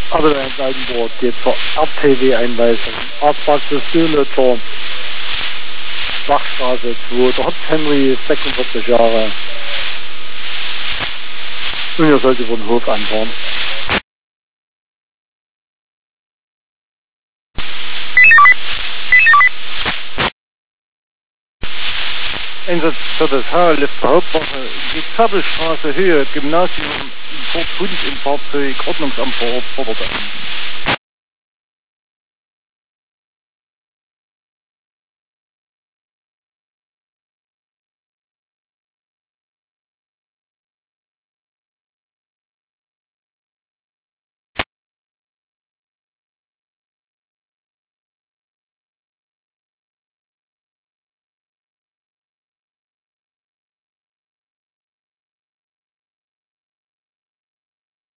Aber ein Seitenboard geht zur RTW-Einweisung. Arztpraxis Döhleter, Wachstraße 2, der Henry, 46 Jahre. Und ihr sollt über den Hof anfahren. Einsatz für das H-Lift der Hauptwache, die Zappelstraße Höhe, Gymnasium, Fort Hund im Fahrzeug, Ordnungsamt vor Ort fordert an.